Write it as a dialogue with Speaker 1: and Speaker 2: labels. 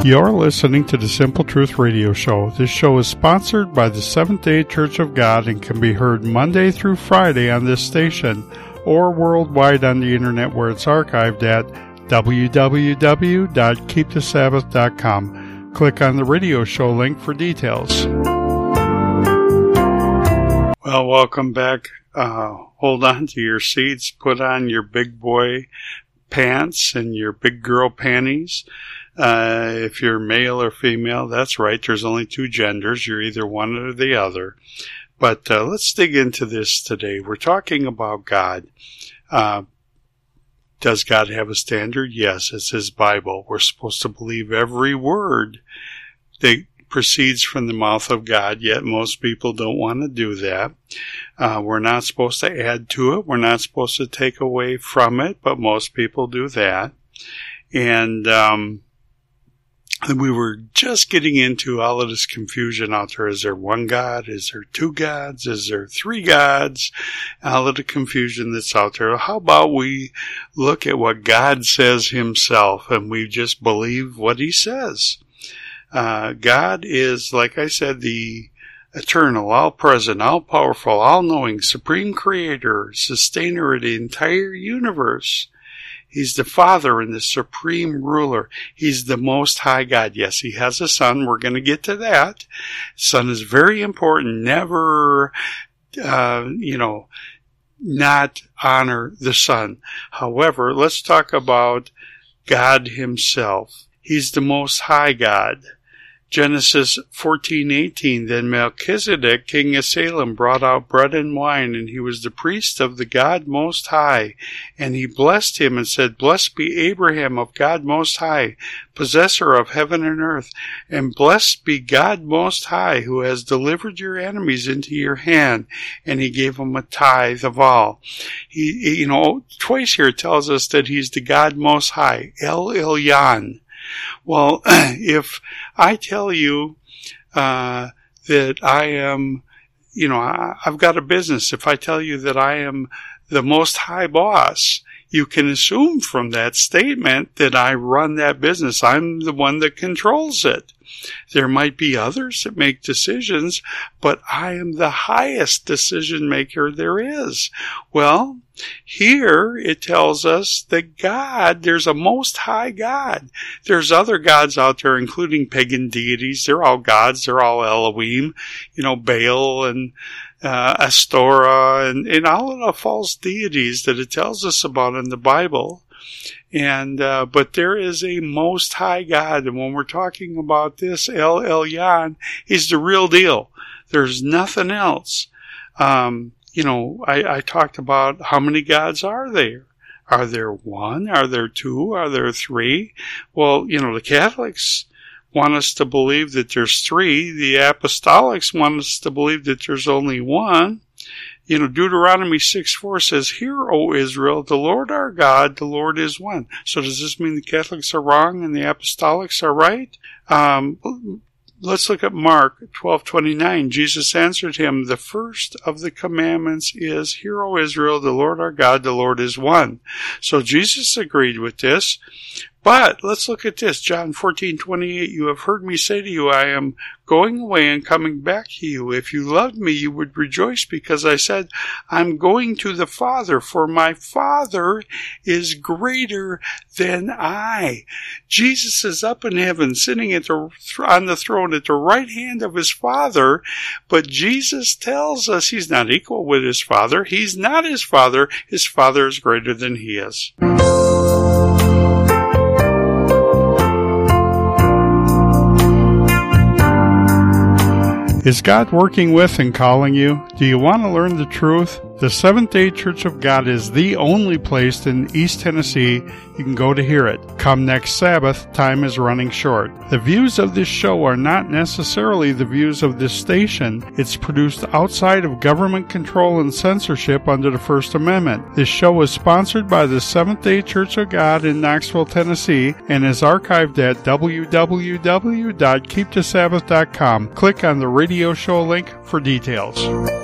Speaker 1: You're listening to the Simple Truth Radio Show. This show is sponsored by the Seventh-day Church of God and can be heard Monday through Friday on this station or worldwide on the internet where it's archived at www.keepthesabbath.com. Click on the radio show link for details. Well, welcome back. Hold on to your seats. Put on your big boy pants and your big girl panties. If you're male or female, that's right. There's only two genders. You're either one or the other. But let's dig into this today. We're talking about God. Does God have a standard? Yes, it's His Bible. We're supposed to believe every word that proceeds from the mouth of God, yet most people don't want to do that. We're not supposed to add to it. We're not supposed to take away from it, but most people do that. And we were just getting into all of this confusion out there. Is there one God? Is there two gods? Is there three gods? All of the confusion that's out there. How about we look at what God says Himself and we just believe what He says? God is, like I said, the eternal, all-present, all-powerful, all-knowing, supreme creator, sustainer of the entire universe. He's the Father and the supreme ruler. He's the Most High God. Yes, He has a Son. We're going to get to that. Son is very important. Never, not honor the Son. However, let's talk about God Himself. He's the Most High God. Genesis 14:18, then Melchizedek, king of Salem, brought out bread and wine, and he was the priest of the God Most High. And he blessed him and said, Blessed be Abraham of God Most High, possessor of heaven and earth, and blessed be God Most High, who has delivered your enemies into your hand. And he gave him a tithe of all. He twice here it tells us that he's the God Most High, El Elyon. Well, if I tell you that I am, I've got a business. If I tell you that I am the Most High boss, you can assume from that statement that I run that business. I'm the one that controls it. There might be others that make decisions, but I am the highest decision maker there is. Well, here it tells us that God, there's a Most High God. There's other gods out there, including pagan deities. They're all gods. They're all Elohim, Baal and Astora and all of the false deities that it tells us about in the Bible. And but there is a Most High God, and when we're talking about this, El Elyon, He's the real deal. There's nothing else. I talked about how many gods are there. Are there one? Are there two? Are there three? Well, the Catholics want us to believe that there's three. The Apostolics want us to believe that there's only one. Deuteronomy 6:4 says, Hear, O Israel, the Lord our God, the Lord is one. So does this mean the Catholics are wrong and the Apostolics are right? Let's look at Mark 12:29. Jesus answered him, The first of the commandments is, Hear, O Israel, the Lord our God, the Lord is one. So Jesus agreed with this. But let's look at this. John 14:28. You have heard me say to you, I am going away and coming back to you. If you loved me, you would rejoice because I said, I'm going to the Father, for my Father is greater than I. Jesus is up in heaven, sitting on the throne at the right hand of His Father, but Jesus tells us He's not equal with His Father. He's not His Father. His Father is greater than He is. Is God working with and calling you? Do you want to learn the truth? The Seventh-day Church of God is the only place in East Tennessee you can go to hear it. Come next Sabbath, time is running short. The views of this show are not necessarily the views of this station. It's produced outside of government control and censorship under the First Amendment. This show is sponsored by the Seventh-day Church of God in Knoxville, Tennessee, and is archived at www.keepthesabbath.com. Click on the radio show link for details.